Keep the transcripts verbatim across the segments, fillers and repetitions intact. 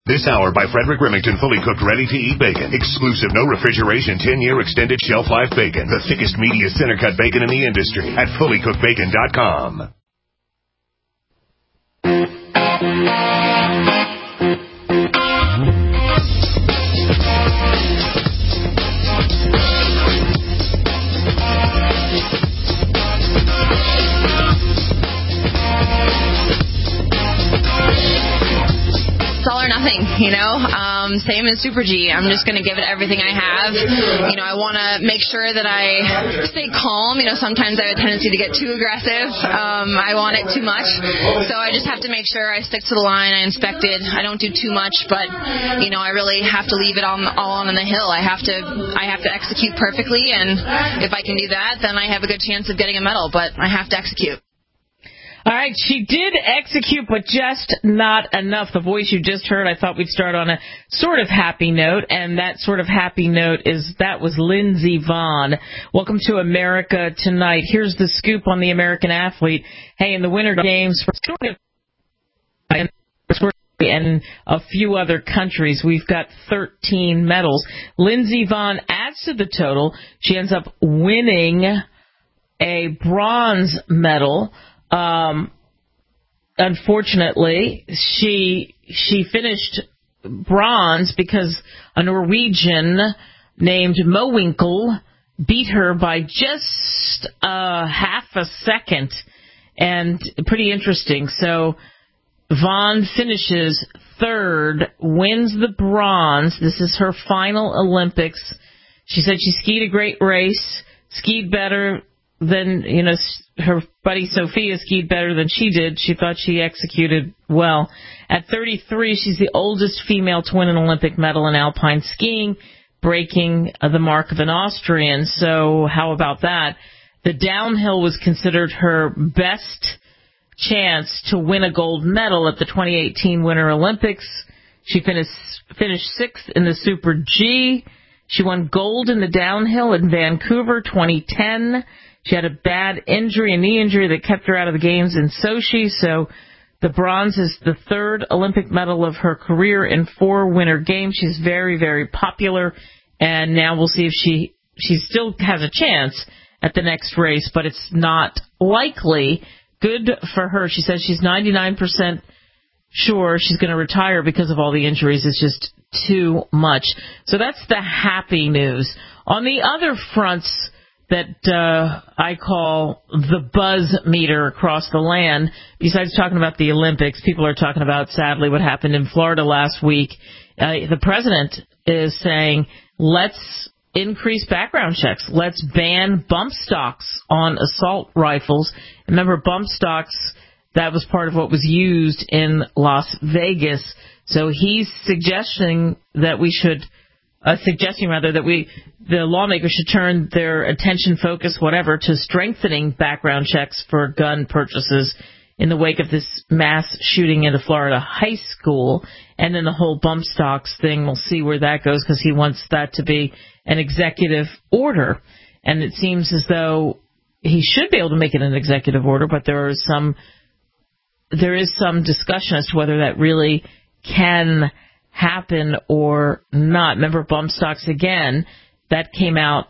This hour by Frederick Remington, fully cooked, ready-to-eat bacon. Exclusive, no refrigeration, ten-year extended shelf life bacon. The thickest, meatiest center-cut bacon in the industry at fully cooked bacon dot com. All or nothing, you know, um, same as Super G. I'm just going to give it everything I have. You know, I want to make sure that I stay calm. You know, sometimes I have a tendency to get too aggressive. Um, I want it too much. So I just have to make sure I stick to the line. I inspect it. I don't do too much, but, you know, I really have to leave it on, all on the hill. I have to, I have to execute perfectly, and if I can do that, then I have a good chance of getting a medal, but I have to execute. All right, she did execute, but just not enough. The voice you just heard, I thought we'd start on a sort of happy note, and that sort of happy note is that was Lindsey Vonn. Welcome to America Tonight. Here's the scoop on the American athlete. Hey, in the Winter Games and a few other countries, we've got thirteen medals. Lindsey Vonn adds to the total. She ends up winning a bronze medal. Um, unfortunately, she she finished bronze because a Norwegian named Mowinckel beat her by just uh, half a second, and pretty interesting. So Vonn finishes third, wins the bronze. This is her final Olympics. She said she skied a great race, skied better than, you know, her buddy Sophia skied better than she did. She thought she executed well. At thirty-three, she's the oldest female to win an Olympic medal in alpine skiing, breaking the mark of an Austrian. So how about that? The downhill was considered her best chance to win a gold medal at the twenty eighteen Winter Olympics. She finished, finished sixth in the Super G. She won gold in the downhill in Vancouver twenty ten. She had a bad injury, a knee injury that kept her out of the games in Sochi, so the bronze is the third Olympic medal of her career in four Winter Games. She's very, very popular, and now we'll see if she she still has a chance at the next race, but it's not likely. Good for her. She says she's ninety-nine percent sure she's going to retire because of all the injuries. It's just too much. So that's the happy news. On the other fronts that uh, I call the buzz meter across the land, besides talking about the Olympics, people are talking about, sadly, what happened in Florida last week. Uh, the president is saying, let's increase background checks. Let's ban bump stocks on assault rifles. Remember, bump stocks, that was part of what was used in Las Vegas. So he's suggesting that we should Uh, suggesting rather that we, the lawmakers should turn their attention, focus, whatever, to strengthening background checks for gun purchases in the wake of this mass shooting at a Florida high school. And then the whole bump stocks thing, we'll see where that goes, because he wants that to be an executive order. And it seems as though he should be able to make it an executive order, but there is some, there is some discussion as to whether that really can happen or not. Remember bump stocks again, that came out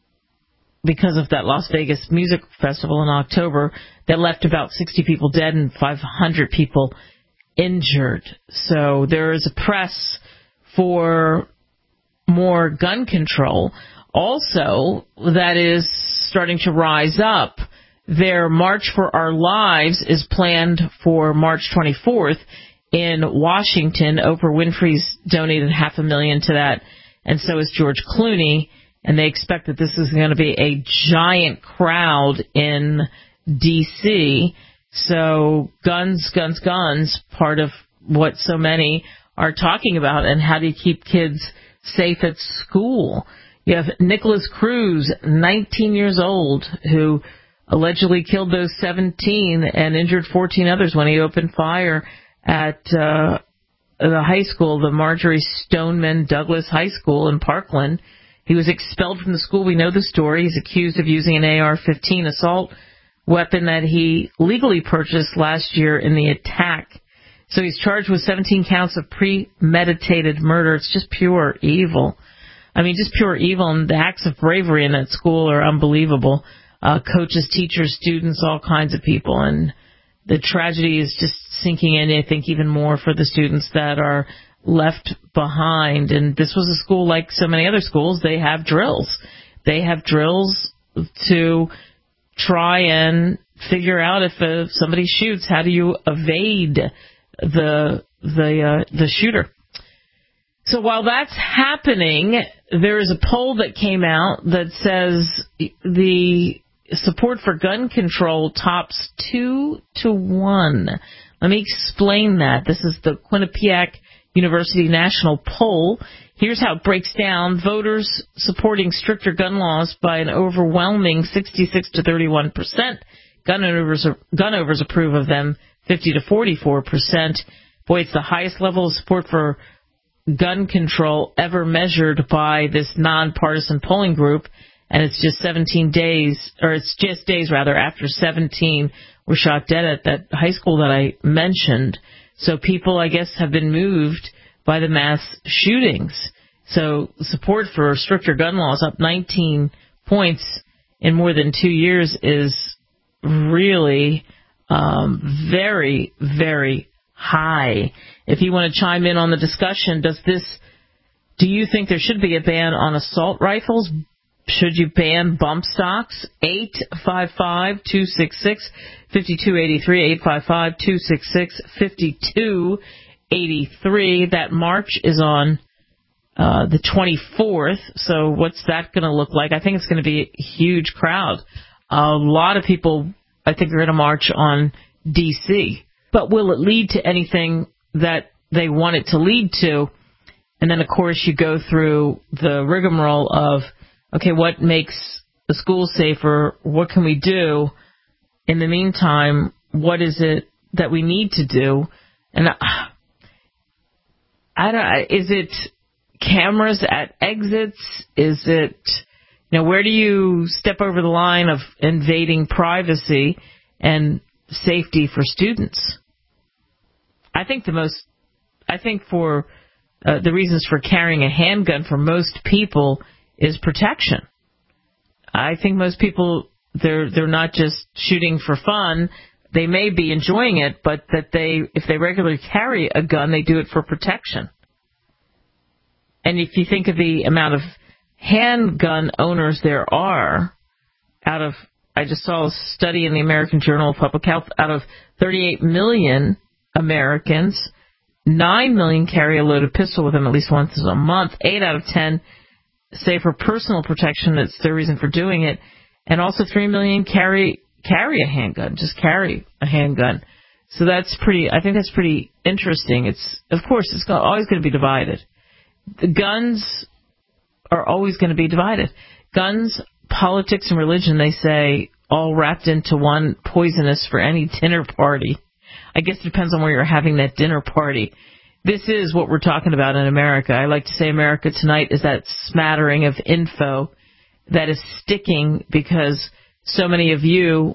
because of that Las Vegas Music Festival in October that left about sixty people dead and five hundred people injured. So there is a press for more gun control also that is starting to rise up. Their March for Our Lives is planned for March twenty-fourth in Washington. Oprah Winfrey's donated half a million to that, and so is George Clooney, and they expect that this is going to be a giant crowd in D C. So guns, guns, guns, part of what so many are talking about, and how do you keep kids safe at school? You have Nicholas Cruz, nineteen years old, who allegedly killed those seventeen and injured fourteen others when he opened fire at uh, the high school, the Marjorie Stoneman Douglas High School in Parkland. He was expelled from the school. We know the story. He's accused of using an A R fifteen assault weapon that he legally purchased last year in the attack So he's charged with seventeen counts of premeditated murder. It's just pure evil. I mean, just pure evil, and the acts of bravery in that school are unbelievable. Uh, coaches, teachers, students, all kinds of people. And the tragedy is just sinking in, I think, even more for the students that are left behind. And this was a school like so many other schools. They have drills. They have drills to try and figure out if uh, somebody shoots, how do you evade the the uh, the shooter. So while that's happening, there is a poll that came out that says the support for gun control tops two to one. Let me explain that. This is the Quinnipiac University National Poll. Here's how it breaks down. Voters supporting stricter gun laws by an overwhelming sixty-six to thirty-one percent. Gun owners, gun owners approve of them fifty to forty-four percent. Boy, it's the highest level of support for gun control ever measured by this nonpartisan polling group, and it's just seventeen days, or it's just days rather, after seventeen were shot dead at that high school that I mentioned. So people, I guess, have been moved by the mass shootings. So support for stricter gun laws up nineteen points in more than two years is really um, very, very high. If you want to chime in on the discussion, does this, do you think there should be a ban on assault rifles? Should you ban bump stocks? eight five five, two six six, five two eight three, eight five five, two six six, five two eight three. That march is on uh, the twenty-fourth, so what's that going to look like? I think it's going to be a huge crowd. A lot of people, I think, are going to march on D C, but will it lead to anything that they want it to lead to? And then, of course, you go through the rigmarole of, okay, what makes the school safer? What can we do? In the meantime, what is it that we need to do? And I, I don't, is it cameras at exits? Is it, you know, where do you step over the line of invading privacy and safety for students? I think the most, I think for uh, the reasons for carrying a handgun for most people is protection. I think most people, they're they're not just shooting for fun. They may be enjoying it, but that they, if they regularly carry a gun, they do it for protection. And if you think of the amount of handgun owners there are, out of, I just saw a study in the American Journal of Public Health, out of thirty-eight million Americans, nine million carry a loaded pistol with them at least once a month. eight out of ten say for personal protection, that's their reason for doing it. And also three million carry carry a handgun, just carry a handgun. So that's pretty, I think that's pretty interesting. It's, of course, it's always going to be divided. The guns are always going to be divided. Guns, politics, and religion, they say, all wrapped into one, poisonous for any dinner party. I guess it depends on where you're having that dinner party. This is what we're talking about in America. I like to say America Tonight is that smattering of info that is sticking because so many of you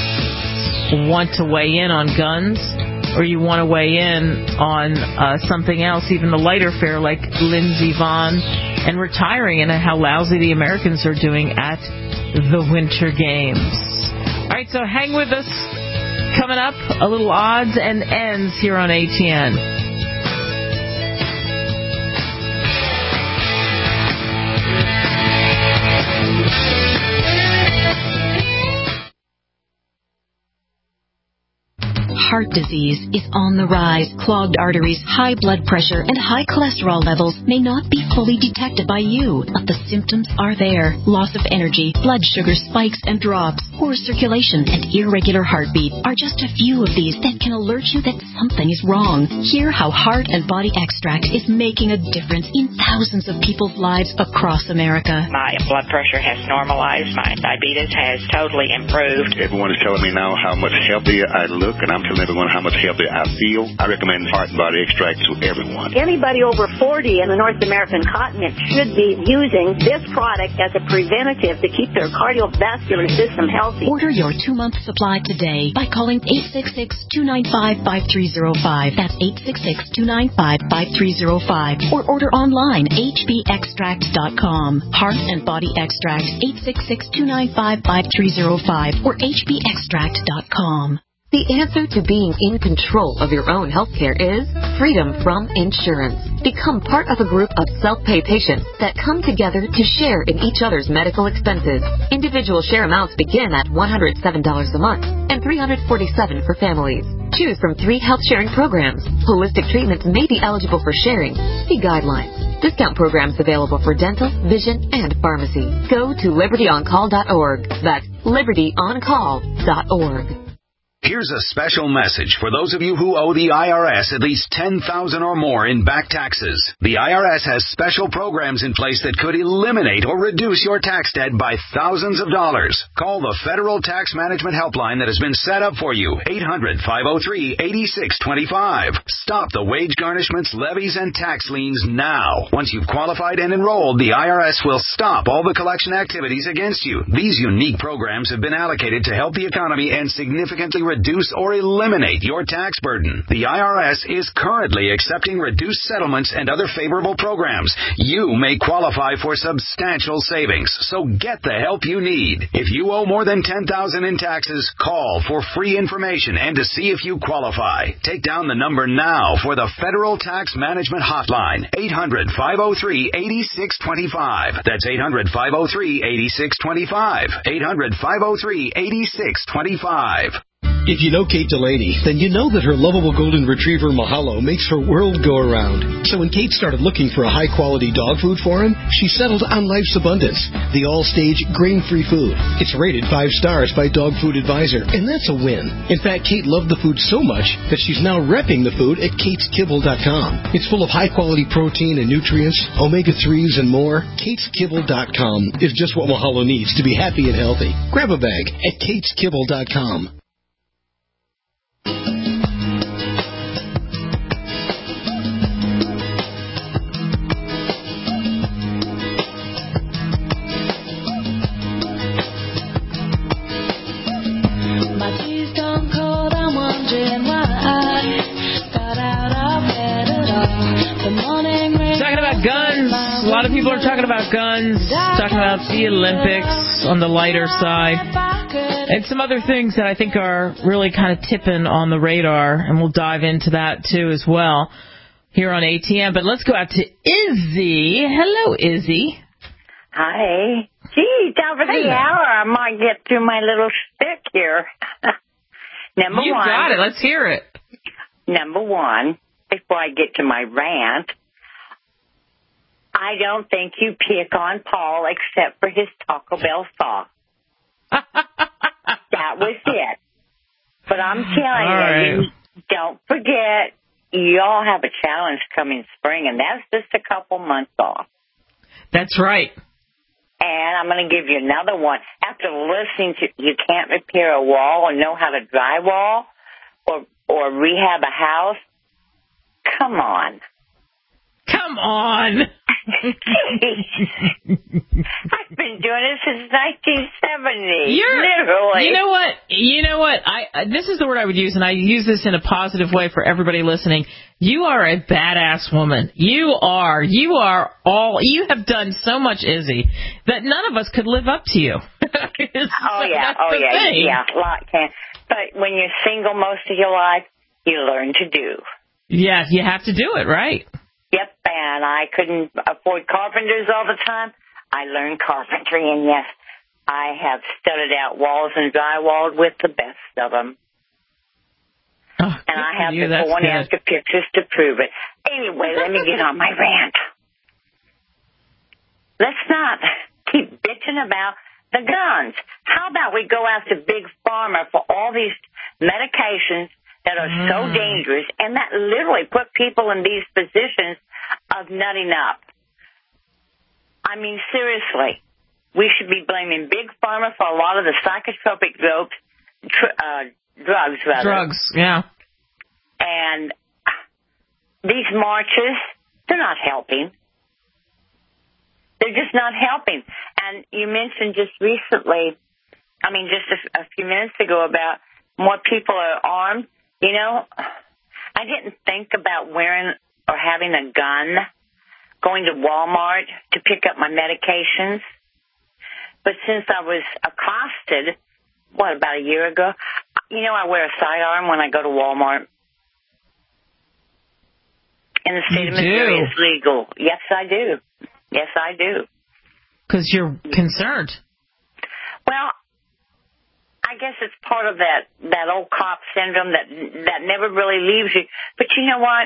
want to weigh in on guns, or you want to weigh in on uh, something else, even the lighter fare like Lindsey Vonn and retiring, and how lousy the Americans are doing at the Winter Games. All right, so hang with us. Coming up, a little odds and ends here on A T N. Heart disease is on the rise. Clogged arteries, high blood pressure, and high cholesterol levels may not be fully detected by you, but the symptoms are there. Loss of energy, blood sugar spikes and drops, poor circulation, and irregular heartbeat are just a few of these that can alert you that something is wrong. Hear how Heart and Body Extract is making a difference in thousands of people's lives across America. My blood pressure has normalized. My diabetes has totally improved. Everyone is telling me now how much healthier I look, and I'm telling everyone how much healthier I feel, I recommend Heart and Body Extract to everyone. Anybody over forty in the North American continent should be using this product as a preventative to keep their cardiovascular system healthy. Order your two-month supply today by calling eight six six, two nine five, five three zero five. That's eight six six, two nine five, five three zero five. Or order online, h b extract dot com. Heart and Body Extract, eight six six, two nine five, five three zero five or h b extract dot com. The answer to being in control of your own healthcare is freedom from insurance. Become part of a group of self-pay patients that come together to share in each other's medical expenses. Individual share amounts begin at one hundred seven dollars a month and three hundred forty-seven dollars for families. Choose from three health sharing programs. Holistic treatments may be eligible for sharing. See guidelines. Discount programs available for dental, vision, and pharmacy. Go to liberty on call dot org. That's liberty on call dot org. Here's a special message for those of you who owe the I R S at least ten thousand dollars or more in back taxes. The I R S has special programs in place that could eliminate or reduce your tax debt by thousands of dollars. Call the Federal Tax Management Helpline that has been set up for you, eight hundred, five oh three, eight six two five. Stop the wage garnishments, levies, and tax liens now. Once you've qualified and enrolled, the I R S will stop all the collection activities against you. These unique programs have been allocated to help the economy and significantly reduce or eliminate your tax burden. The I R S is currently accepting reduced settlements and other favorable programs. You may qualify for substantial savings, so get the help you need. If you owe more than ten thousand dollars in taxes, call for free information and to see if you qualify. Take down the number now for the Federal Tax Management Hotline, eight hundred, five oh three, eight six two five. That's eight hundred, five oh three, eight six two five. eight hundred, five oh three, eight six two five. If you know Kate Delaney, then you know that her lovable golden retriever Mahalo makes her world go around. So when Kate started looking for a high-quality dog food for him, she settled on Life's Abundance, the all-stage grain-free food. It's rated five stars by Dog Food Advisor, and that's a win. In fact, Kate loved the food so much that she's now repping the food at kates kibble dot com. It's full of high-quality protein and nutrients, omega threes, and more. kates kibble dot com is just what Mahalo needs to be happy and healthy. Grab a bag at kates kibble dot com. Guns. A lot of people are talking about guns, talking about the Olympics on the lighter side, and some other things that I think are really kind of tipping on the radar, and we'll dive into that too as well here on A T M. But let's go out to Izzy. Hello, Izzy. Hi. Gee, top of the hour, I might get to my little stick here. Number you one. You got it. Let's hear it. Number one, before I get to my rant, I don't think you pick on Paul except for his Taco Bell sauce. That was it. But I'm telling all you, right. Don't forget, you all have a challenge coming spring, and that's just a couple months off. That's right. And I'm going to give you another one. After listening to You Can't Repair a Wall or Know How to Drywall or, or Rehab a House, come on. Come on. I've been doing it since nineteen seventy. You're, literally. You know what? You know what? I this is the word I would use, and I use this in a positive way for everybody listening. You are a badass woman. You are. You are all. You have done so much, Izzy, that none of us could live up to you. oh yeah. Oh yeah. Thing. Yeah. A lot can. But when you're single most of your life, you learn to do. Yeah, you have to do it, right? Yep, and I couldn't afford carpenters all the time. I learned carpentry, and yes, I have studded out walls and drywalled with the best of them. Oh, and I have you, before and good. after pictures to prove it. Anyway, let me get on my rant. Let's not keep bitching about the guns. How about we go after Big Pharma for all these medications that are mm. so dangerous, and that literally put people in these positions of nutting up. I mean, seriously, we should be blaming Big Pharma for a lot of the psychotropic drugs, tr- uh, drugs, rather. Drugs, yeah. And these marches, they're not helping. They're just not helping. And you mentioned just recently, I mean, just a, a few minutes ago about more people are armed. You know, I didn't think about wearing or having a gun, going to Walmart to pick up my medications. But since I was accosted, what, about a year ago, you know, I wear a sidearm when I go to Walmart. In the state you of Missouri, do. it's legal. Yes, I do. Yes, I do. Because you're concerned. Well, I guess it's part of that, that old cop syndrome that that never really leaves you. But you know what?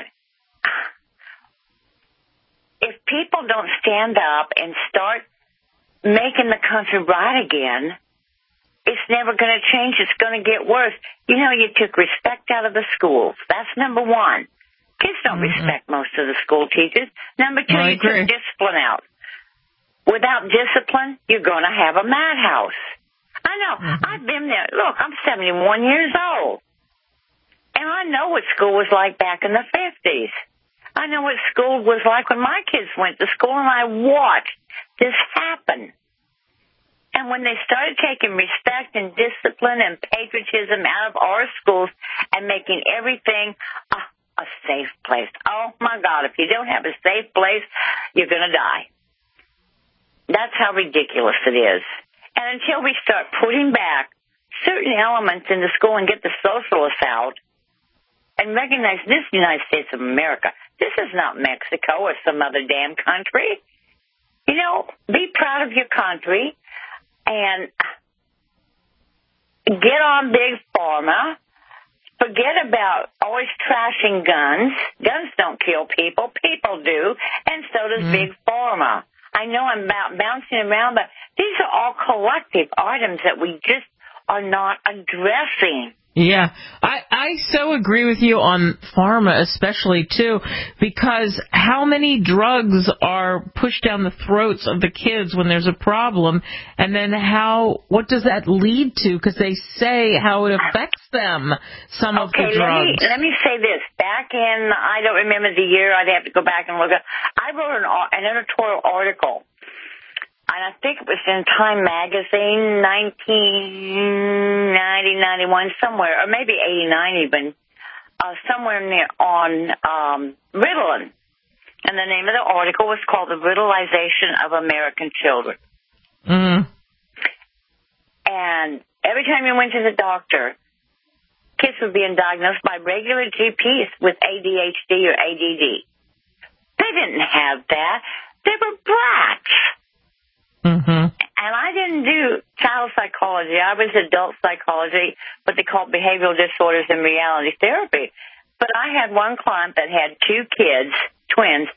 If people don't stand up and start making the country right again, it's never going to change. It's going to get worse. You know, you took respect out of the schools. That's number one. Kids don't mm-hmm. respect most of the school teachers. Number two, I you agree. took discipline out. Without discipline, you're going to have a madhouse. I know. Mm-hmm. I've been there. Look, I'm seventy-one years old. And I know what school was like back in the fifties. I know what school was like when my kids went to school, and I watched this happen. And when they started taking respect and discipline and patriotism out of our schools and making everything a, a safe place. Oh, my God, if you don't have a safe place, you're going to die. That's how ridiculous it is. And until we start putting back certain elements in the school and get the socialists out and recognize this is the United States of America. This is not Mexico or some other damn country. You know, be proud of your country and get on Big Pharma. Forget about always trashing guns. Guns don't kill people. People do. And so does mm. Big Pharma. I know I'm about bouncing around, but these are all collective items that we just are not addressing. Yeah, I, I so agree with you on pharma especially, too, because how many drugs are pushed down the throats of the kids when there's a problem, and then how, what does that lead to? Because they say how it affects them, some okay, of the drugs. Let me, let me say this. Back in, I don't remember the year, I'd have to go back and look at, I wrote an, an editorial article. And I think it was in Time Magazine, nineteen ninety, ninety-one, somewhere, or maybe eighty-nine even, uh, somewhere near on um, Ritalin. And the name of the article was called The Ritualization of American Children. Mm. And every time you went to the doctor, kids were being diagnosed by regular G Ps with A D H D or A D D. They didn't have that. They were brats. Mm-hmm. And I didn't do child psychology. I was adult psychology, what they call behavioral disorders and reality therapy. But I had one client that had two kids, twins,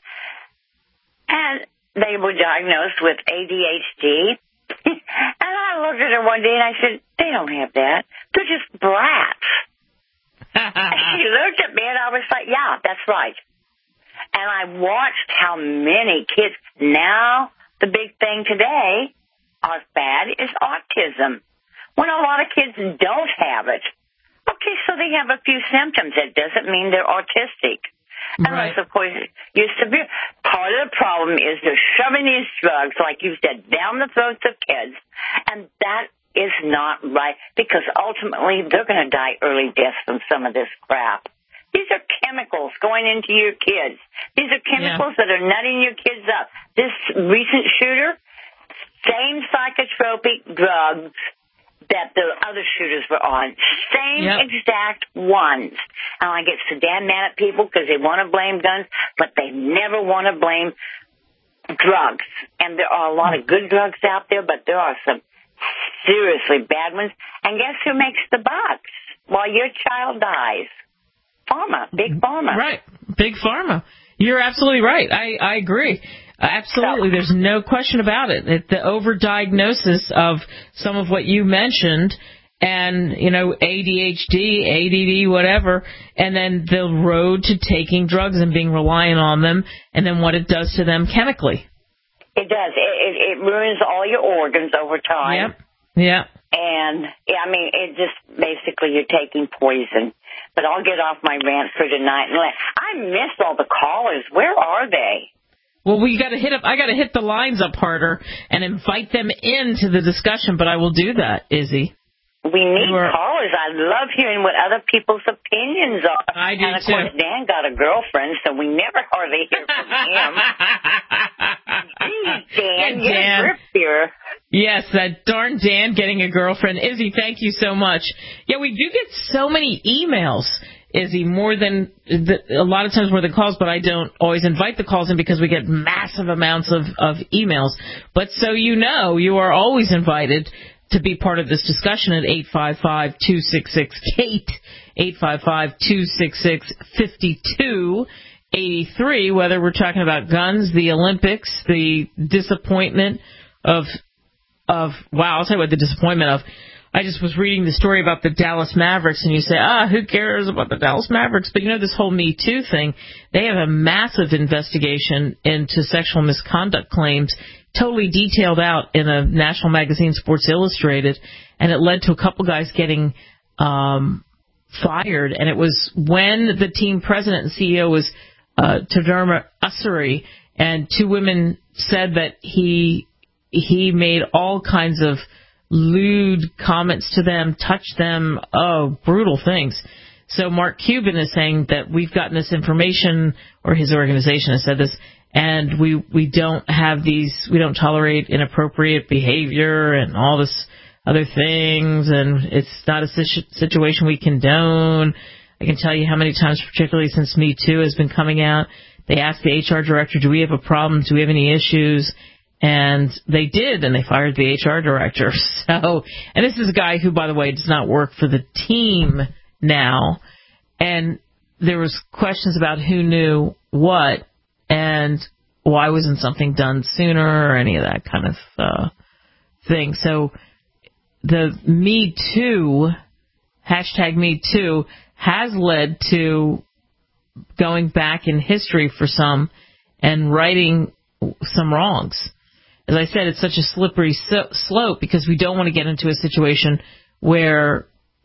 and they were diagnosed with A D H D. And I looked at her one day and I said, they don't have that. They're just brats. And she looked at me and I was like, yeah, that's right. And I watched how many kids now. The big thing today, our fad, is autism. When a lot of kids don't have it. Okay, so they have a few symptoms. That doesn't mean they're autistic. Unless, right. of course, you're severe. Part of the problem is they're shoving these drugs, like you said, down the throats of kids. And that is not right, because ultimately they're going to die early deaths from some of this crap. These are chemicals going into your kids. These are chemicals yeah. that are nutting your kids up. This recent shooter, same psychotropic drugs that the other shooters were on. Same yep. exact ones. And I get so damn mad at people because they want to blame guns, but they never want to blame drugs. And there are a lot of good drugs out there, but there are some seriously bad ones. And guess who makes the bucks while your child dies? Pharma, big pharma. Right, big pharma. You're absolutely right. I, I agree. Absolutely. So, there's no question about it. it. The overdiagnosis of some of what you mentioned, and, you know, A D H D, A D D, whatever, and then the road to taking drugs and being reliant on them, and then what it does to them chemically. It does. It, it, it ruins all your organs over time. Yep. Yeah. And, yeah, I mean, it just basically you're taking poison. But I'll get off my rant for tonight. And let, I missed all the callers. Where are they? Well, we got to hit up. I got to hit the lines up harder and invite them into the discussion. But I will do that, Izzy. We need are, callers. I love hearing what other people's opinions are. I do and of too. course, Dan got a girlfriend, so we never hardly hear from him. Geez, Dan, Dan. you're here. Yes, that darn Dan getting a girlfriend. Izzy, thank you so much. Yeah, we do get so many emails, Izzy, more than the, a lot of times more than calls, but I don't always invite the calls in because we get massive amounts of, of emails. But so you know, you are always invited to be part of this discussion at eight five five, two six six, Kate, eight five five, two six six, five two eight three, whether we're talking about guns, the Olympics, the disappointment of, of wow, I'll tell you what the disappointment of. I just was reading the story about the Dallas Mavericks, and you say, ah, who cares about the Dallas Mavericks? But you know, this whole Me Too thing, they have a massive investigation into sexual misconduct claims, totally detailed out in a national magazine, Sports Illustrated, and it led to a couple guys getting um, fired. And it was when the team president and C E O was uh, Taderma Ussery, and two women said that he he made all kinds of lewd comments to them, touched them, oh, brutal things. So Mark Cuban is saying that we've gotten this information, or his organization has said this, and we we don't have these, we don't tolerate inappropriate behavior and all this other things, and it's not a situ- situation we condone. I can tell you how many times, particularly since Me Too has been coming out, they asked the H R director, do we have a problem, do we have any issues? And they did, and they fired the H R director. So, and this is a guy who, by the way, does not work for the team now. And there was questions about who knew what, and why wasn't something done sooner, or any of that kind of uh, thing. So, the Me Too, hashtag Me Too, has led to going back in history for some and righting some wrongs. As I said, it's such a slippery so- slope because we don't want to get into a situation where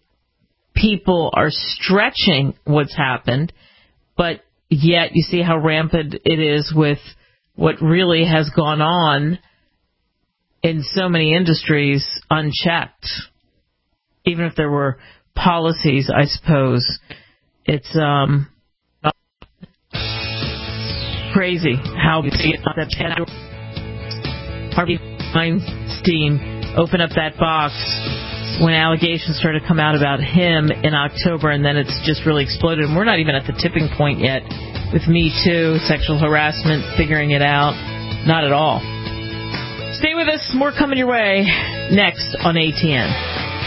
people are stretching what's happened, but yet you see how rampant it is with what really has gone on in so many industries unchecked. Even if there were policies, I suppose, it's um crazy how that Harvey Weinstein opened up that box when allegations started to come out about him in October, and then it's just really exploded. And we're not even at the tipping point yet with Me Too, sexual harassment, figuring it out. Not at all. Stay with us. More coming your way next on A T N.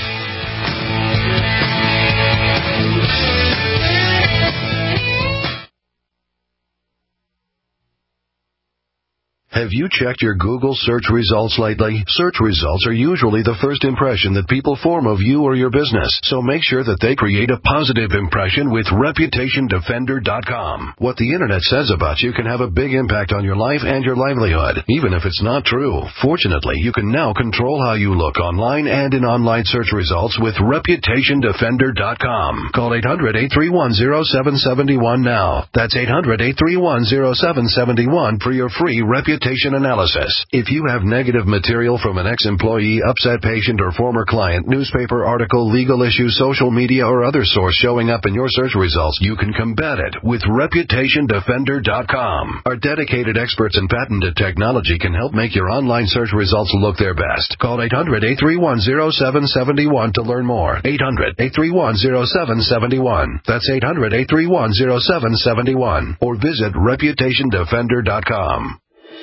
Have you checked your Google search results lately? Search results are usually the first impression that people form of you or your business, so make sure that they create a positive impression with Reputation Defender dot com. What the Internet says about you can have a big impact on your life and your livelihood, even if it's not true. Fortunately, you can now control how you look online and in online search results with Reputation Defender dot com. Call eight hundred, eight three one, zero seven seven one now. That's eight hundred, eight three one, zero seven seven one for your free reputation analysis. If you have negative material from an ex-employee, upset patient, or former client, newspaper article, legal issue, social media, or other source showing up in your search results, you can combat it with Reputation Defender dot com. Our dedicated experts in patented technology can help make your online search results look their best. Call eight hundred, eight three one, zero seven seven one to learn more. eight hundred, eight three one, zero seven seven one. That's eight hundred, eight three one, zero seven seven one. Or visit Reputation Defender dot com.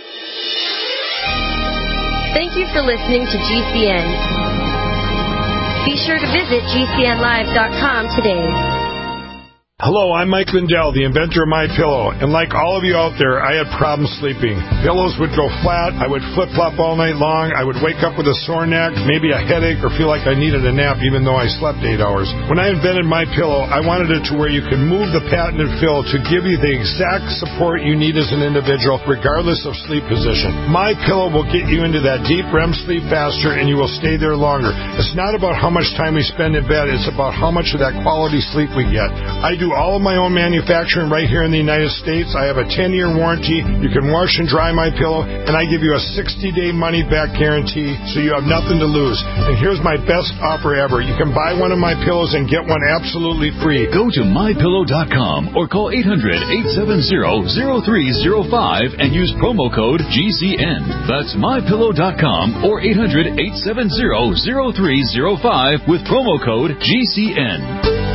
Thank you for listening to G C N. Be sure to visit G C N live dot com today. Hello, I'm Mike Lindell, the inventor of MyPillow, and like all of you out there, I had problems sleeping. Pillows would go flat, I would flip-flop all night long, I would wake up with a sore neck, maybe a headache, or feel like I needed a nap even though I slept eight hours. When I invented MyPillow, I wanted it to where you can move the patented fill to give you the exact support you need as an individual, regardless of sleep position. MyPillow will get you into that deep R E M sleep faster, and you will stay there longer. It's not about how much time we spend in bed, it's about how much of that quality sleep we get. I do all of my own manufacturing right here in the United States. I have a ten-year warranty. You can wash and dry my pillow, and I give you a sixty-day money-back guarantee, so you have nothing to lose. And here's my best offer ever. You can buy one of my pillows and get one absolutely free. Go to my pillow dot com or call eight hundred, eight seven zero, zero three zero five and use promo code G C N. That's my pillow dot com or eight hundred, eight seven zero, zero three zero five with promo code G C N.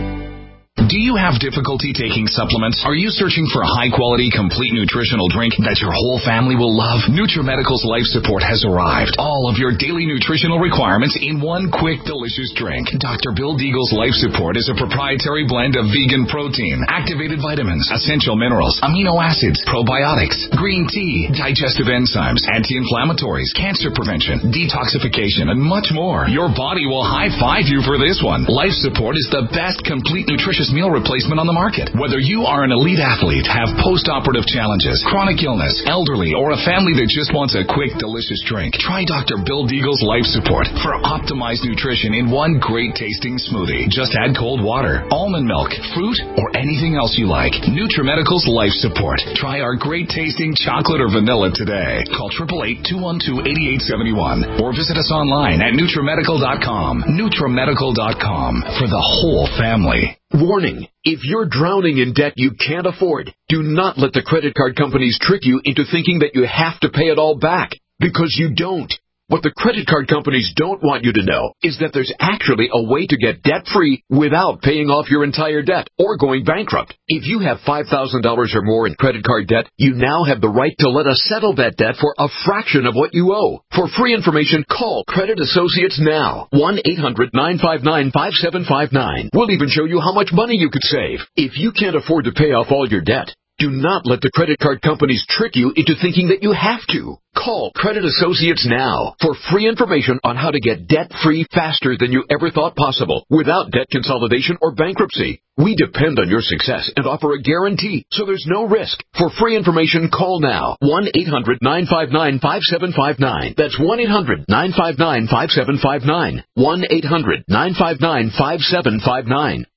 Do you have difficulty taking supplements? Are you searching for a high-quality, complete nutritional drink that your whole family will love? NutriMedical's Life Support has arrived. All of your daily nutritional requirements in one quick, delicious drink. Doctor Bill Deagle's Life Support is a proprietary blend of vegan protein, activated vitamins, essential minerals, amino acids, probiotics, green tea, digestive enzymes, anti-inflammatories, cancer prevention, detoxification, and much more. Your body will high-five you for this one. Life Support is the best complete nutritious meal replacement on the market. Whether you are an elite athlete, have post-operative challenges, chronic illness, elderly, or a family that just wants a quick, delicious drink, try Doctor Bill Deagle's Life Support for optimized nutrition in one great-tasting smoothie. Just add cold water, almond milk, fruit, or anything else you like. NutriMedical's Life Support. Try our great-tasting chocolate or vanilla today. Call eight eight eight, two one two, eight eight seven one or visit us online at NutriMedical dot com. NutriMedical dot com for the whole family. Warning, if you're drowning in debt you can't afford, do not let the credit card companies trick you into thinking that you have to pay it all back, because you don't. What the credit card companies don't want you to know is that there's actually a way to get debt-free without paying off your entire debt or going bankrupt. If you have five thousand dollars or more in credit card debt, you now have the right to let us settle that debt for a fraction of what you owe. For free information, call Credit Associates now. one eight hundred, nine five nine, five seven five nine. We'll even show you how much money you could save. If you can't afford to pay off all your debt, do not let the credit card companies trick you into thinking that you have to. Call Credit Associates now for free information on how to get debt-free faster than you ever thought possible without debt consolidation or bankruptcy. We depend on your success and offer a guarantee, so there's no risk. For free information, call now. one eight hundred, nine five nine, five seven five nine. That's one eight hundred, nine five nine, five seven five nine. one eight hundred, nine five nine, five seven five nine.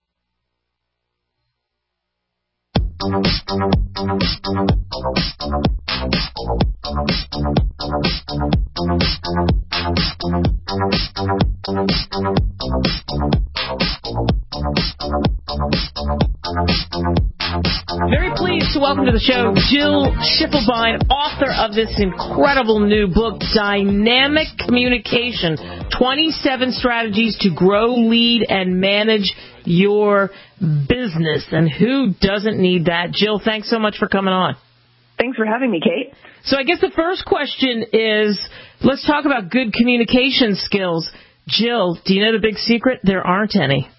Very pleased to welcome to the show Jill Schiffelbein, author of this incredible new book, Dynamic Communication, twenty-seven Strategies to Grow, Lead, and Manage Your Business. And who doesn't need that? Jill, thanks so much for coming on. Thanks for having me, Kate. So I guess the first question is, let's talk about good communication skills. Jill, do you know the big secret? There aren't any.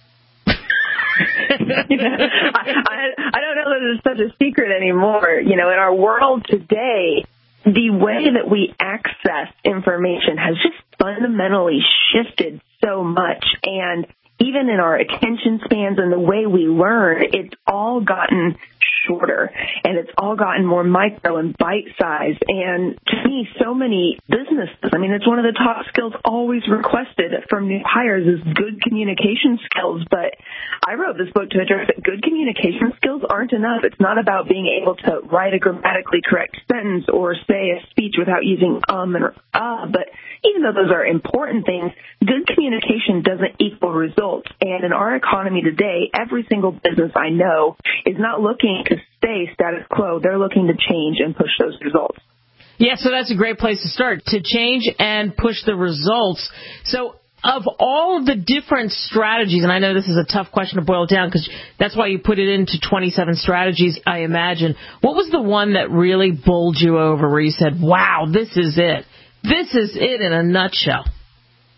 you know, I, I, I don't know that it's such a secret anymore. You know, in our world today, the way that we access information has just fundamentally shifted so much. And even in our attention spans and the way we learn, it's all gotten shorter and it's all gotten more micro and bite-sized. And to me, so many businesses, I mean, it's one of the top skills always requested from new hires is good communication skills. But I wrote this book to address that good communication skills aren't enough. It's not about being able to write a grammatically correct sentence or say a speech without using um and uh, but even though those are important things, good communication doesn't equal results. And in our economy today, every single business I know is not looking to stay status quo. They're looking to change and push those results. Yeah, so that's a great place to start, to change and push the results. So of all of the different strategies, and I know this is a tough question to boil down because that's why you put it into twenty-seven strategies, I imagine. What was the one that really bowled you over where you said, wow, this is it? This is it in a nutshell.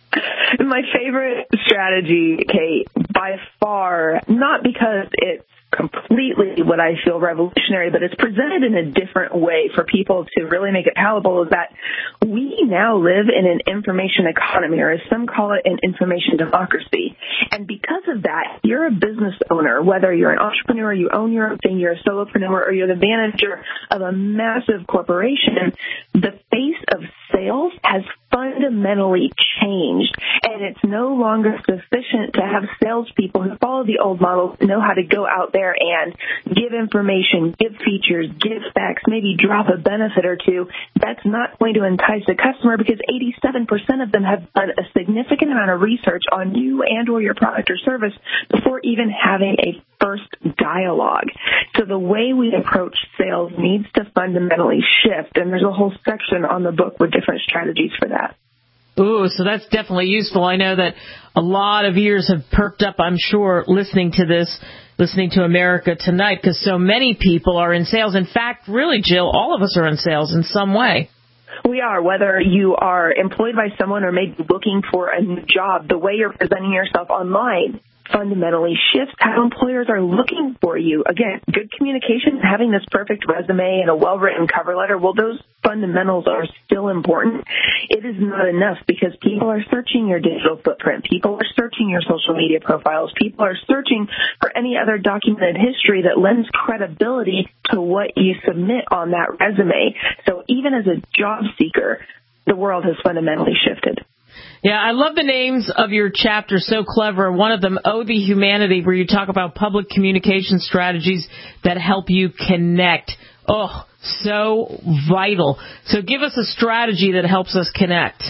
My favorite strategy, Kate, by far, not because it's completely what I feel revolutionary, but it's presented in a different way for people to really make it palatable, is that we now live in an information economy, or as some call it, an information democracy. And because of that, you're a business owner, whether you're an entrepreneur, you own your own thing, you're a solopreneur, or you're the manager of a massive corporation, the face of sales has fundamentally changed. And it's no longer sufficient to have salespeople who follow the old model, know how to go out there and give information, give features, give specs, maybe drop a benefit or two. That's not going to entice the customer, because eighty-seven percent of them have done a significant amount of research on you and or your product or service before even having a first dialogue. So the way we approach sales needs to fundamentally shift, and there's a whole section on the book with different strategies for that. Ooh, so that's definitely useful. I know that a lot of ears have perked up, I'm sure, listening to this, listening to America Tonight, because so many people are in sales. In fact, really, Jill, all of us are in sales in some way. We are, whether you are employed by someone or maybe looking for a new job, the way you're presenting yourself online fundamentally shifts how employers are looking for you. Again, good communication, having this perfect resume and a well-written cover letter, well, those fundamentals are still important. It is not enough, because people are searching your digital footprint. People are searching your social media profiles. People are searching for any other documented history that lends credibility to what you submit on that resume. So even as a job seeker, the world has fundamentally shifted. Yeah, I love the names of your chapters, so clever. One of them, Oh, the Humanity, where you talk about public communication strategies that help you connect. Oh, so vital. So give us a strategy that helps us connect.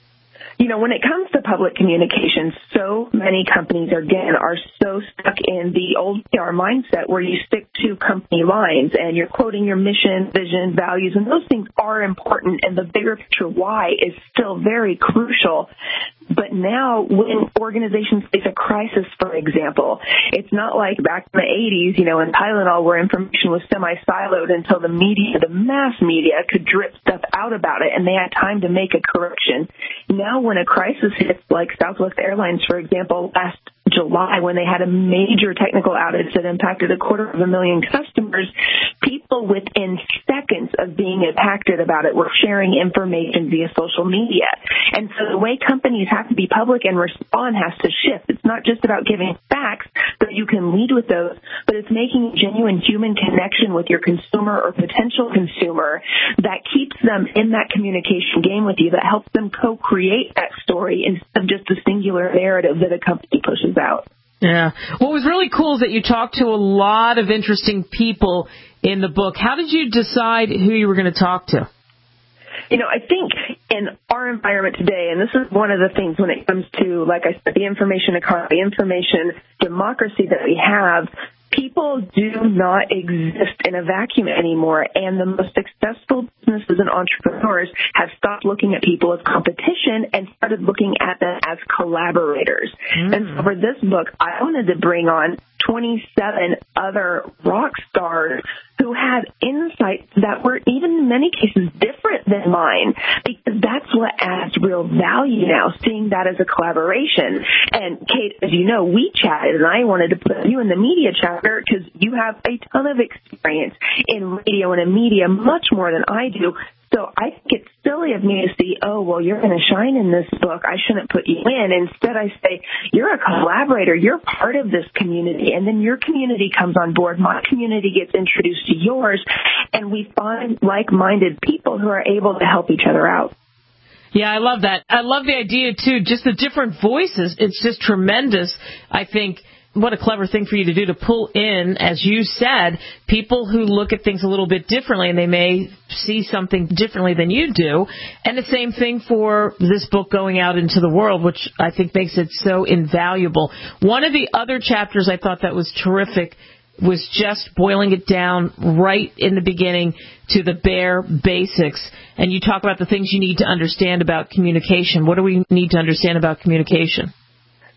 You know, when it comes to public communications, so many companies, again, are so stuck in the old P R mindset where you stick to company lines and you're quoting your mission, vision, values, and those things are important, and the bigger picture why is still very crucial. But now when organizations face a crisis, for example, it's not like back in the eighties, you know, in Tylenol, where information was semi-siloed until the media, the mass media, could drip stuff out about it and they had time to make a correction. Now when a crisis hits, like Southwest Airlines, for example, last July, when they had a major technical outage that impacted a quarter of a million customers, people within seconds of being impacted about it were sharing information via social media. And so the way companies have to be public and respond has to shift. It's not just about giving facts that you can lead with those, but it's making a genuine human connection with your consumer or potential consumer that keeps them in that communication game with you, that helps them co-create that story instead of just a singular narrative that a company pushes out. Yeah. What was really cool is that you talked to a lot of interesting people in the book. How did you decide who you were going to talk to? You know, I think in our environment today, and this is one of the things when it comes to, like I said, the information economy, information democracy that we have, people do not exist in a vacuum anymore, and the most successful businesses and entrepreneurs have stopped looking at people as competition and started looking at them as collaborators. Mm. And so for this book, I wanted to bring on twenty-seven other rock stars who had insights that were even in many cases different than mine, because that's what adds real value now, seeing that as a collaboration. And Kate, as you know, we chatted, and I wanted to put you in the media chapter because you have a ton of experience in radio and in media, much more than I do. So I think it's silly of me to see, oh, well, you're going to shine in this book, I shouldn't put you in. Instead, I say, you're a collaborator. You're part of this community. And then your community comes on board. My community gets introduced to yours. And we find like-minded people who are able to help each other out. Yeah, I love that. I love the idea, too, just the different voices. It's just tremendous, I think. What a clever thing for you to do, to pull in, as you said, people who look at things a little bit differently, and they may see something differently than you do. And the same thing for this book going out into the world, which I think makes it so invaluable. One of the other chapters I thought that was terrific was just boiling it down right in the beginning to the bare basics. And you talk about the things you need to understand about communication. What do we need to understand about communication?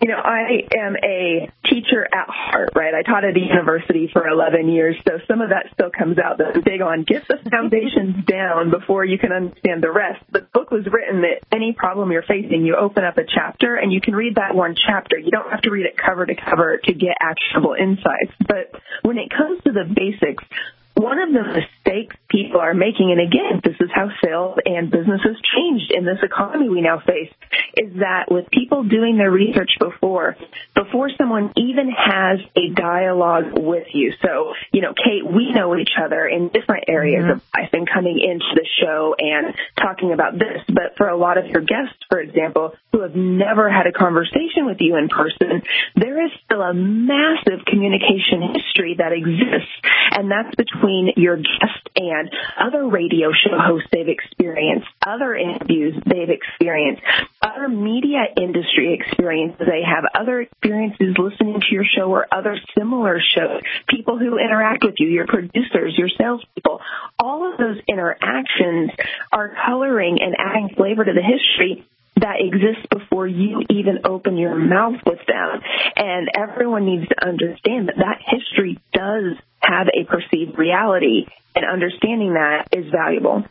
You know, I am a teacher at heart, right? I taught at a university for eleven years, so some of that still comes out that I'm big on get the foundations down before you can understand the rest. The book was written that any problem you're facing, you open up a chapter and you can read that one chapter. You don't have to read it cover to cover to get actionable insights. But when it comes to the basics, one of the mistakes people are making, and again, this is how sales and businesses changed in this economy we now face, is that with people doing their research before, before someone even has a dialogue with you. So, you know, Kate, we know each other in different areas mm-hmm. of life and coming into the show and talking about this. But for a lot of your guests, for example, who have never had a conversation with you in person, there is still a massive communication history that exists, and that's between your guest and other radio show hosts they've experienced, other interviews they've experienced, other media industry experiences they have, other experiences listening to your show or other similar shows, people who interact with you, your producers, your salespeople. All of those interactions are coloring and adding flavor to the history that exists before you even open your mouth with them. And everyone needs to understand that that history does have a perceived reality, and understanding that is valuable.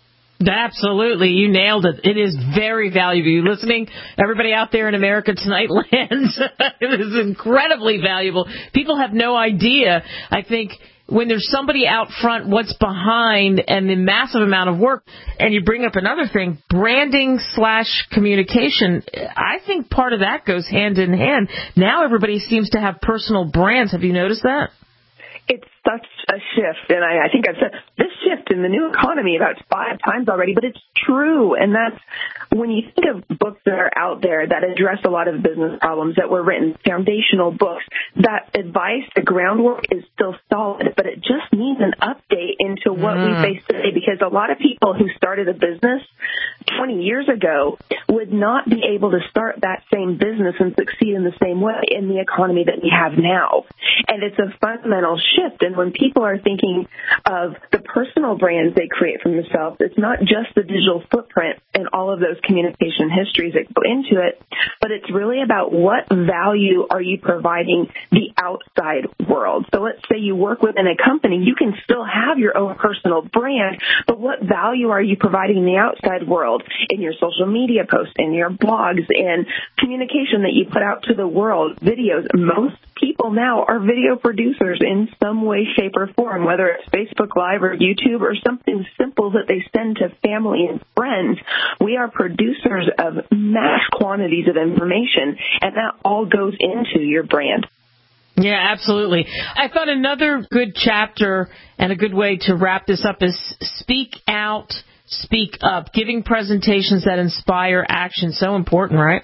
Absolutely. You nailed it. It is very valuable. You listening, everybody out there in America Tonight land, it is incredibly valuable. People have no idea, I think, when there's somebody out front, what's behind and the massive amount of work. And you bring up another thing, branding slash communication. I think part of that goes hand in hand. Now everybody seems to have personal brands. Have you noticed that? It's such a shift, and I, I think I've said this shift in the new economy about five times already, but it's true, and that's when you think of books that are out there that address a lot of business problems that were written, foundational books, that advice, the groundwork is still solid, but it just needs an update into what mm. we face today, because a lot of people who started a business twenty years ago would not be able to start that same business and succeed in the same way in the economy that we have now. And it's a fundamental shift. And when people are thinking of the personal brands they create for themselves, it's not just the digital footprint and all of those communication histories that go into it, but it's really about what value are you providing the outside world. So let's say you work within a company, you can still have your own personal brand, but what value are you providing the outside world in your social media posts, in your blogs, in communication that you put out to the world, videos? Most people now are video producers in some way, shape, or form, whether it's Facebook Live or YouTube or something simple that they send to family and friends. We are producers of mass quantities of information, and that all goes into your brand. Yeah, absolutely. I thought another good chapter and a good way to wrap this up is speak out, speak up, giving presentations that inspire action. So important, right?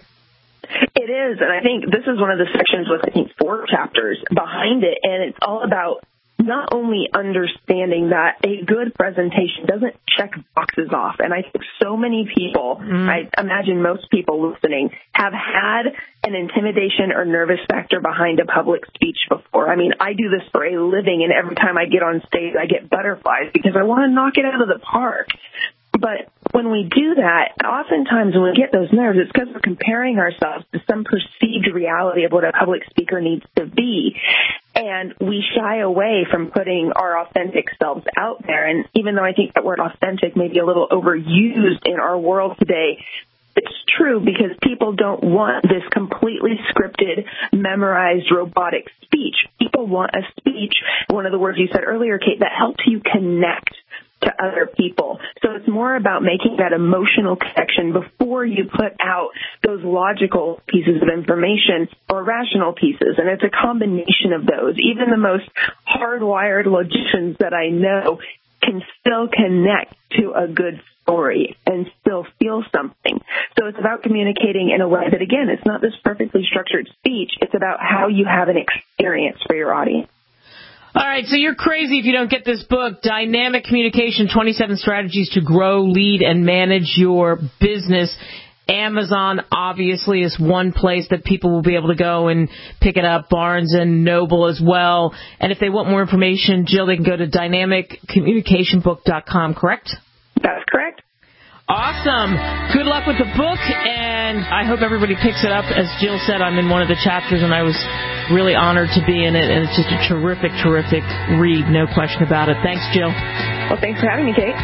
It is, and I think this is one of the sections with, I think, four chapters behind it, and it's all about not only understanding that a good presentation doesn't check boxes off, and I think so many people, mm. I imagine most people listening, have had an intimidation or nervous factor behind a public speech before. I mean, I do this for a living, and every time I get on stage, I get butterflies because I want to knock it out of the park. But when we do that, oftentimes when we get those nerves, it's because we're comparing ourselves to some perceived reality of what a public speaker needs to be. And we shy away from putting our authentic selves out there. And even though I think that word authentic may be a little overused in our world today, it's true because people don't want this completely scripted, memorized, robotic speech. People want a speech, one of the words you said earlier, Kate, that helps you connect to other people. So it's more about making that emotional connection before you put out those logical pieces of information or rational pieces. And it's a combination of those. Even the most hardwired logicians that I know can still connect to a good story and still feel something. So it's about communicating in a way that, again, it's not this perfectly structured speech. It's about how you have an experience for your audience. All right, so you're crazy if you don't get this book, Dynamic Communication, twenty-seven Strategies to Grow, Lead, and Manage Your Business. Amazon, obviously, is one place that people will be able to go and pick it up, Barnes and Noble as well. And if they want more information, Jill, they can go to dynamic communication book dot com, correct? That's correct. Awesome. Good luck with the book, and I hope everybody picks it up. As Jill said, I'm in one of the chapters, and I was really honored to be in it, and it's just a terrific, terrific read, no question about it. Thanks, Jill. Well, thanks for having me, Kate.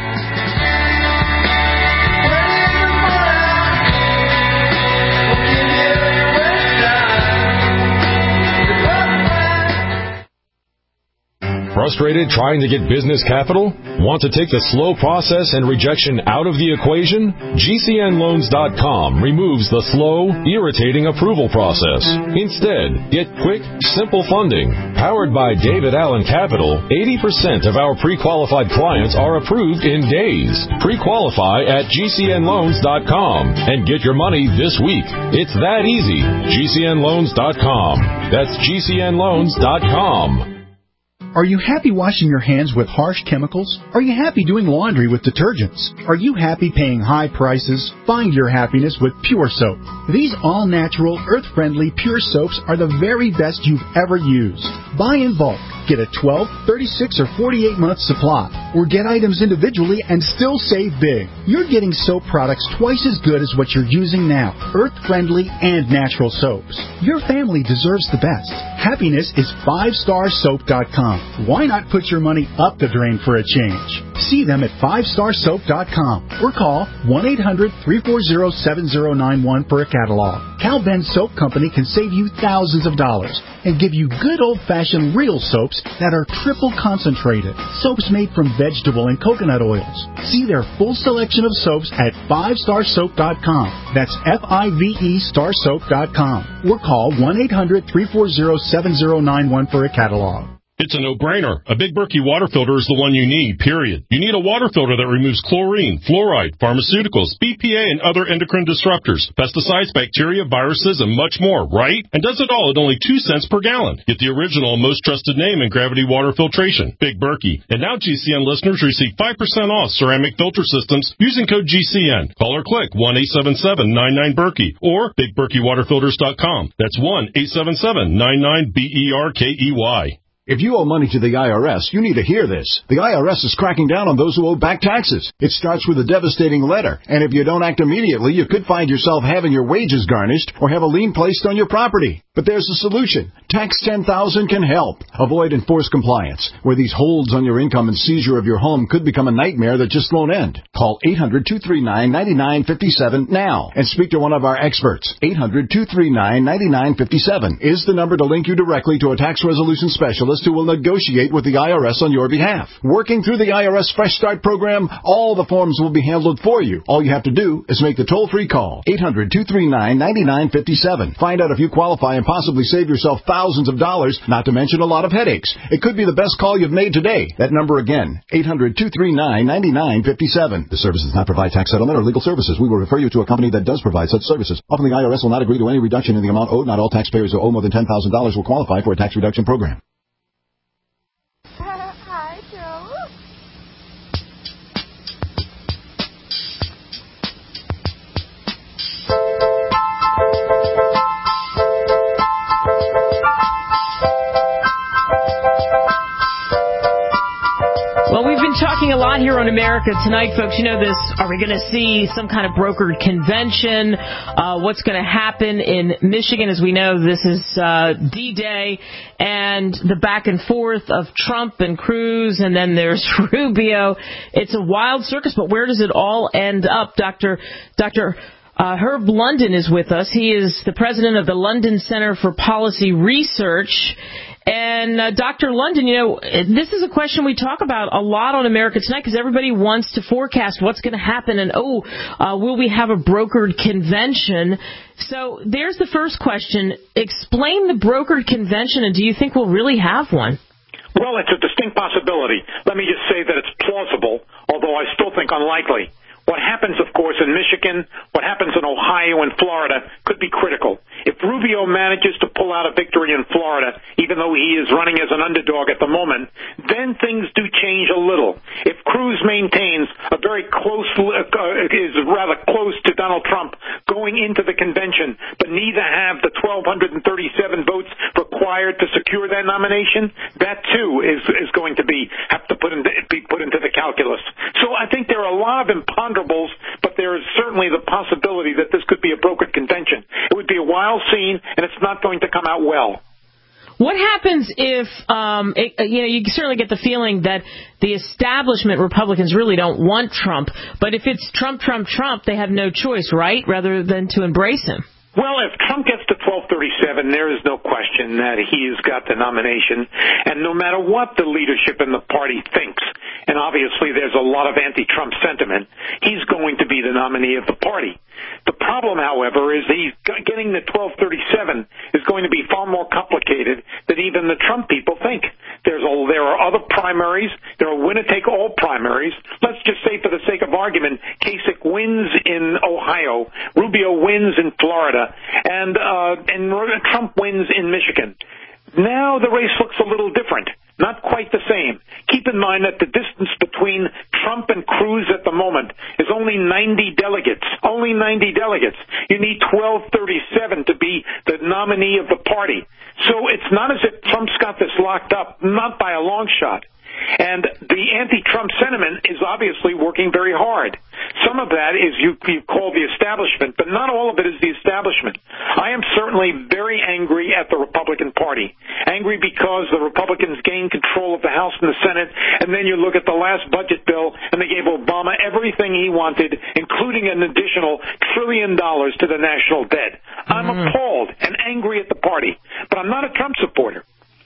Frustrated trying to get business capital? Want to take the slow process and rejection out of the equation? G C N loans dot com removes the slow, irritating approval process. Instead, get quick, simple funding. Powered by David Allen Capital, eighty percent of our pre-qualified clients are approved in days. Pre-qualify at G C N loans dot com and get your money this week. It's that easy. G C N loans dot com. That's G C N loans dot com. Are you happy washing your hands with harsh chemicals? Are you happy doing laundry with detergents? Are you happy paying high prices? Find your happiness with Pure Soap. These all-natural, earth-friendly Pure Soaps are the very best you've ever used. Buy in bulk. Get a twelve, thirty-six, or forty-eight month supply. Or get items individually and still save big. You're getting soap products twice as good as what you're using now. Earth-friendly and natural soaps. Your family deserves the best. Happiness is five star soap dot com. Why not put your money up the drain for a change? See them at five star soap dot com or call one eight hundred, three four zero, seven zero nine one for a catalog. Cal Ben Soap Company can save you thousands of dollars and give you good old-fashioned real soaps that are triple concentrated. Soaps made from vegetable and coconut oils. See their full selection of soaps at five star soap dot com. That's F I V E star soap dot com. Or call one eight hundred, three four zero, seven zero nine one for a catalog. It's a no-brainer. A Big Berkey water filter is the one you need, period. You need a water filter that removes chlorine, fluoride, pharmaceuticals, B P A, and other endocrine disruptors, pesticides, bacteria, viruses, and much more, right? And does it all at only two cents per gallon. Get the original and most trusted name in gravity water filtration, Big Berkey. And now G C N listeners receive five percent off ceramic filter systems using code G C N. Call or click one eight seven seven, nine nine, Berkey or big berkey water filters dot com. That's one eight seven seven, nine nine, B E R K E Y. If you owe money to the I R S, you need to hear this. The I R S is cracking down on those who owe back taxes. It starts with a devastating letter, and if you don't act immediately, you could find yourself having your wages garnished or have a lien placed on your property. But there's a solution. Tax ten thousand can help. Avoid enforced compliance, where these holds on your income and seizure of your home could become a nightmare that just won't end. Call eight hundred, two three nine, nine nine five seven now and speak to one of our experts. eight hundred, two three nine, nine nine five seven is the number to link you directly to a tax resolution specialist who will negotiate with the I R S on your behalf. Working through the I R S Fresh Start program, all the forms will be handled for you. All you have to do is make the toll-free call. eight hundred, two three nine, nine nine five seven. Find out if you qualify and possibly save yourself thousands of dollars, not to mention a lot of headaches. It could be the best call you've made today. That number again, eight hundred, two three nine, nine nine five seven. The service does not provide tax settlement or legal services. We will refer you to a company that does provide such services. Often the I R S will not agree to any reduction in the amount owed. Not all taxpayers who owe more than ten thousand dollars will qualify for a tax reduction program. Well, we've been talking a lot here on America Tonight, folks. You know this. Are we going to see some kind of brokered convention? Uh, what's going to happen in Michigan? As we know, this is uh, D-Day, and the back and forth of Trump and Cruz, and then there's Rubio. It's a wild circus, but where does it all end up? Doctor Doctor Uh, Herb London is with us. He is the president of the London Center for Policy Research. And uh, Doctor London, you know, this is a question we talk about a lot on America Tonight because everybody wants to forecast what's going to happen and, oh, uh, will we have a brokered convention? So there's the first question. Explain the brokered convention, and do you think we'll really have one? Well, it's a distinct possibility. Let me just say that it's plausible, although I still think unlikely. What happens, of course, in Michigan, what happens in Ohio and Florida could be critical. If Rubio manages to pull out a victory in Florida, even though he is running as an underdog at the moment, then things do change a little. If Cruz maintains a very close, uh, is rather close to Donald Trump going into the convention, but neither have the one thousand two hundred thirty-seven votes required to secure that nomination, that too is is going to be have to put into, be put into the calculus. So I think there are a lot of imponderables, but there is certainly the possibility that this could be a brokered convention. It would be a wild scene, and it's not going to come out well. What happens if, um, it, you know, you certainly get the feeling that the establishment Republicans really don't want Trump, but if it's Trump, Trump, Trump, they have no choice, right, rather than to embrace him? Well, if Trump gets to twelve thirty-seven, there is no question that he has got the nomination. And no matter what the leadership in the party thinks, and obviously there's a lot of anti-Trump sentiment, he's going to be the nominee of the party. The problem, however, is he's getting to twelve thirty-seven is going to be far more complicated than even the Trump people think. There's a, there are other primaries. There are winner-take-all primaries. Let's just say, for the sake of argument, Kasich wins in Ohio, Rubio wins in Florida, and uh, and Trump wins in Michigan. Now the race looks a little different. Not quite the same. Keep in mind that the distance between Trump and Cruz at the moment is only ninety delegates. Only ninety delegates. You need twelve thirty-seven to be the nominee of the party. So it's not as if Trump's got this locked up, not by a long shot. And the anti-Trump sentiment is obviously working very hard. Some of that is you, you call the establishment, but not all of it is the establishment. I am certainly very angry at the Republican Party. Angry because the Republicans gained control of the House and the Senate, and then you look at the last budget bill, and they gave Obama everything he wanted, including an additional trillion dollars to the national debt. I'm mm. appalled and angry at the party, but I'm not a Trump supporter.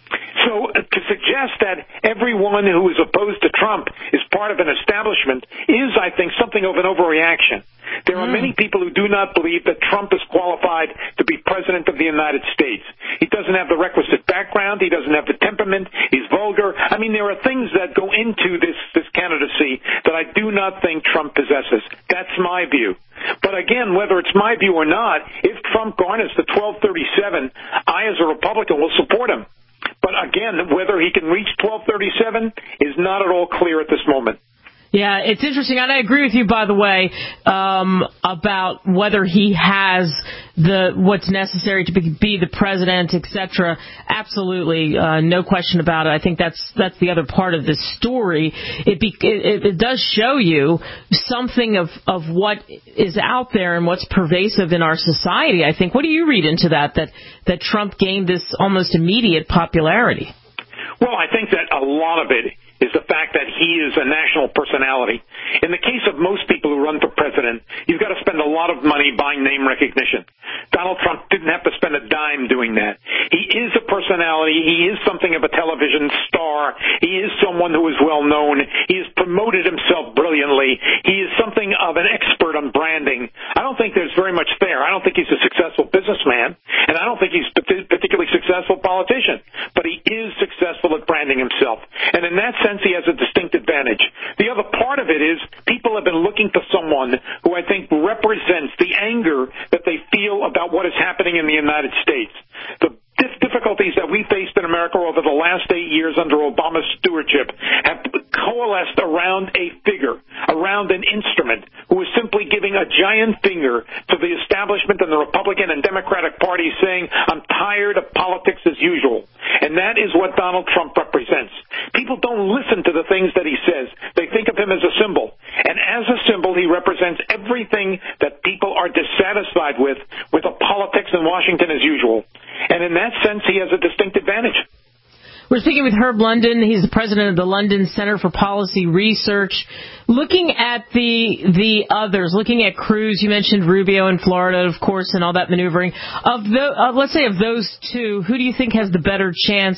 So uh, to suggest that everyone who is opposed to Trump is part of an establishment is, I think, something of an overreaction. There are mm. many people who do not believe that Trump is qualified to be president of the United States. He doesn't have the requisite background. He doesn't have the temperament. He's vulgar. I mean, there are things that go into this, this candidacy that I do not think Trump possesses. That's my view. But again, whether it's my view or not, if Trump garners the twelve thirty-seven, I as a Republican will support him. But again, whether he can reach twelve thirty-seven is not at all clear at this moment. Yeah, it's interesting, and I agree with you, by the way, um, about whether he has the what's necessary to be, be the president, et cetera. Absolutely, uh, no question about it. I think that's that's the other part of this story. It, be, it, it does show you something of, of what is out there and what's pervasive in our society. I think. What do you read into that? That that Trump gained this almost immediate popularity. Well, I think that a lot of it is the fact that he is a national personality. In the case of most people who run for president, you've got to spend a lot of money buying name recognition. Donald Trump didn't have to spend a dime doing that. He is a personality. He is something of a television star. He is someone who is well known. He has promoted himself brilliantly. He is something of an expert on branding. I don't think there's very much there. I don't think he's a successful businessman, and I don't think he's a particularly successful politician. But he is successful at branding himself. And in that sense, he has a distinct advantage. The other part of it is people have been looking for someone who I think represents the anger that they feel about what is happening in the United States. The difficulties that we faced in America over the last eight years under Obama's stewardship have coalesced around a figure, around an instrument who is simply giving a giant finger to the establishment and the Republican and Democratic parties saying, I'm tired of politics as usual. And that is what Donald Trump represents. People don't listen to the things that he says. They think of him as a symbol. And as a symbol, he represents everything that people are dissatisfied with, with a politics in Washington as usual. And in that sense, he has a distinct advantage. We're speaking with Herb London. He's the president of the London Center for Policy Research. Looking at the the others, looking at Cruz, you mentioned Rubio in Florida, of course, and all that maneuvering. Of the, uh, let's say of those two, who do you think has the better chance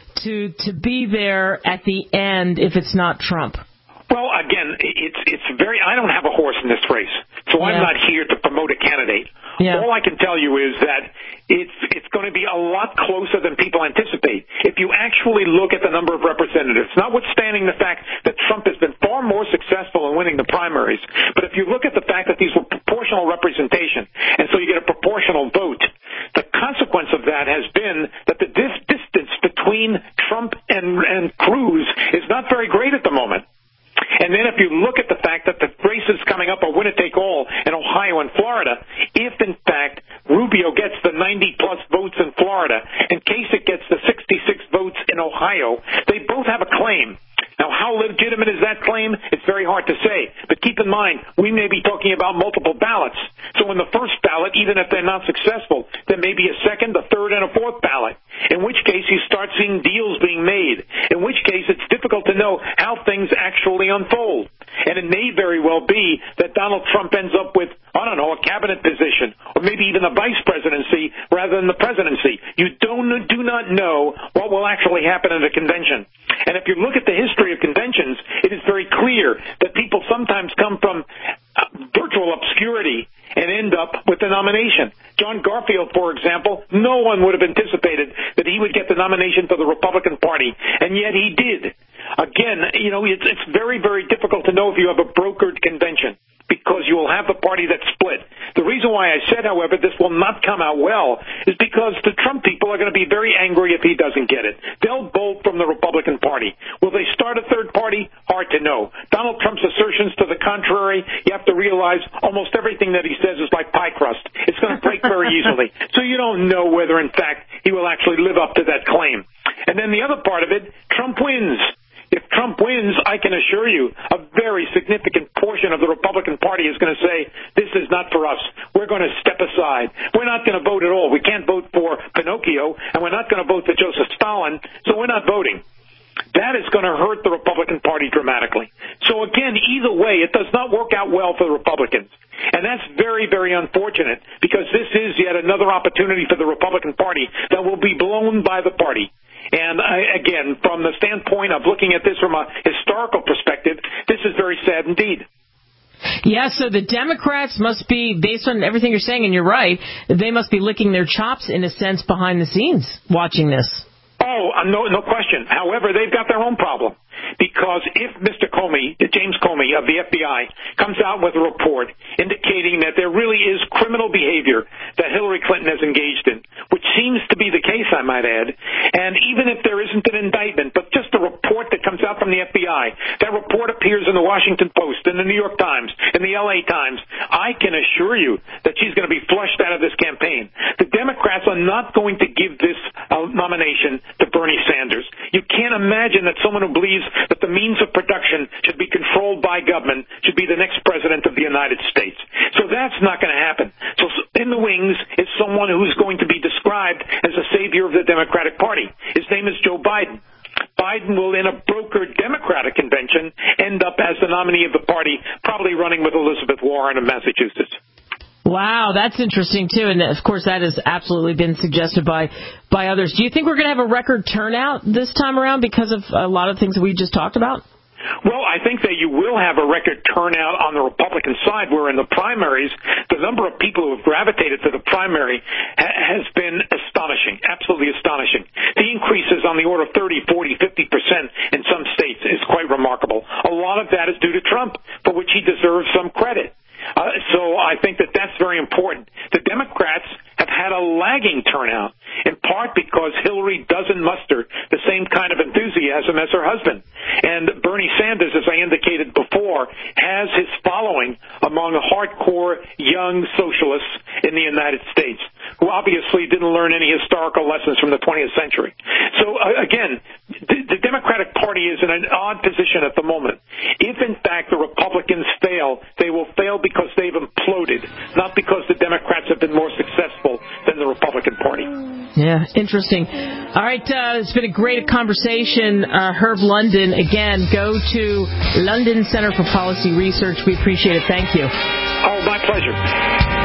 to to be there at the end if it's not Trump? Well, again, it's it's very. I don't have a horse in this race, so yeah. I'm not here to promote a candidate. Yeah. All I can tell you is that it's it's going to be a lot closer than people anticipate. If you actually look at the number of representatives, notwithstanding the fact that Trump has been far more successful in winning the primaries, but if you look at the fact that these were proportional representation, and so you get a proportional vote, the consequence of that has been that the dis- distance between Trump and, and Cruz is not very great at the moment. And then if you look at the fact that the races coming up are winner-take-all in Ohio and Florida, if, in fact, Rubio gets the ninety-plus votes in Florida and Kasich gets the sixty-six votes in Ohio, they both have a claim. Now, how legitimate is that claim? It's very hard to say. But keep in in mind, we may be talking about multiple ballots. So in the first ballot, even if they're not successful, there may be a second, a third, and a fourth ballot, in which case you start seeing deals being made, in which case it's difficult to know how things actually unfold. And it may very well be that Donald Trump ends up with, I don't know, a cabinet position, or maybe even a vice presidency rather than the presidency. You don't, do not know what will actually happen at a convention. And if you look at the history of conventions, it is very clear that people sometimes come from virtual obscurity and end up with the nomination. John Garfield, for example, no one would have anticipated that he would get the nomination for the Republican Party, and yet he did. Again, you know, it's, it's very, very difficult to know if you have a brokered convention, because you will have the party that's split. The reason why I said, however, this will not come out well is because the Trump people are going to be very angry if he doesn't get it. They'll bolt from the Republican Party. Will they start a third party? Hard to know. Donald Trump's assertions to the contrary, you have to realize almost everything that he says is like pie crust. It's going to break very easily. So you don't know whether, in fact, he will actually live up to that claim. And then the other part of it, Trump wins. If Trump wins, I can assure you a very significant portion of the Republican Party is going to say, this is not for us. We're going to step aside. We're not going to vote at all. We can't vote for Pinocchio, and we're not going to vote for Joseph Stalin, so we're not voting. That is going to hurt the Republican Party dramatically. So again, either way, it does not work out well for the Republicans. And that's very, very unfortunate, because this is yet another opportunity for the Republican Party that will be blown by the party. And I, again, from the standpoint of looking at this from a historical perspective, this is very sad indeed. Yeah, so the Democrats must be, based on everything you're saying, and you're right, they must be licking their chops, in a sense, behind the scenes, watching this. Oh, uh, no, no question. However, they've got their own problem. Because if Mister Comey, James Comey of the F B I, comes out with a report indicating that there really is criminal behavior that Hillary Clinton has engaged in, which seems to be the case, I might add, and even if there isn't an indictment, but just a report that comes out from the F B I, that report appears in the Washington Post, in the New York Times, in the L A Times, I can assure you that she's going to be flushed out of this campaign. The Democrats are not going to give this uh, nomination to Bernie Sanders. You can't imagine that someone who believes that the means of production should be controlled by government should be the next president of the United States. So that's not going to happen. So in the wings is someone who's going to be described as a savior of the Democratic Party. His name is Joe Biden. Biden will, in a brokered Democratic convention, end up as the nominee of the party, probably running with Elizabeth Warren of Massachusetts. Wow, that's interesting, too. And, of course, that has absolutely been suggested by, by others. Do you think we're going to have a record turnout this time around because of a lot of things that we just talked about? Well, I think that you will have a record turnout on the Republican side, where in the primaries, the number of people who have gravitated to the primary ha- has been astonishing, absolutely astonishing. The increase is on the order of thirty, forty, fifty percent in some states is quite remarkable. A lot of that is due to Trump, for which he deserves some credit. Uh, so I think that that's very important. The Democrats have had a lagging turnout, in part because Hillary doesn't muster the same kind of enthusiasm as her husband. And Bernie Sanders, as I indicated before, has his following among hardcore young socialists in the United States, who obviously didn't learn any historical lessons from the twentieth century. So, uh, again, the, the Democratic Party is in an odd position at the moment. If, in fact, the Republicans fail, they will fail because they've imploded, not because the Democrats have been more successful than the Republican Party. Yeah, interesting. All right, uh, it's been a great conversation. Uh, Herb London, again, go to London Center for Policy Research. We appreciate it. Thank you. Oh, my pleasure.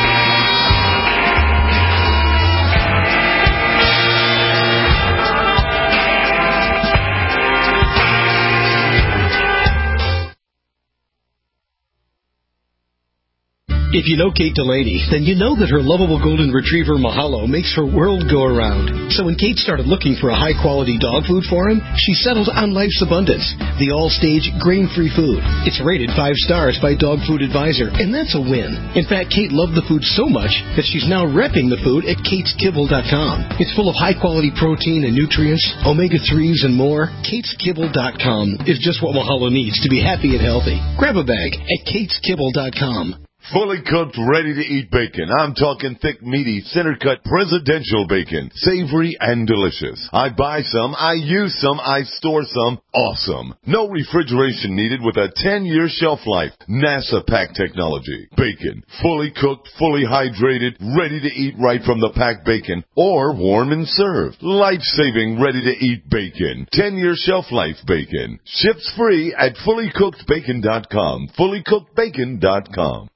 If you know Kate Delaney, then you know that her lovable golden retriever Mahalo makes her world go around. So when Kate started looking for a high-quality dog food for him, she settled on Life's Abundance, the all-stage grain-free food. It's rated five stars by Dog Food Advisor, and that's a win. In fact, Kate loved the food so much that she's now repping the food at kates kibble dot com. It's full of high-quality protein and nutrients, omega threes, and more. kates kibble dot com is just what Mahalo needs to be happy and healthy. Grab a bag at kates kibble dot com. Fully cooked, ready-to-eat bacon. I'm talking thick, meaty, center-cut presidential bacon. Savory and delicious. I buy some, I use some, I store some. Awesome. No refrigeration needed with a ten-year shelf life. NASA pack technology. Bacon. Fully cooked, fully hydrated, ready to eat right from the packed bacon. Or warm and served. Life-saving, ready-to-eat bacon. ten-year shelf life bacon. Ships free at fully cooked bacon dot com. fully cooked bacon dot com.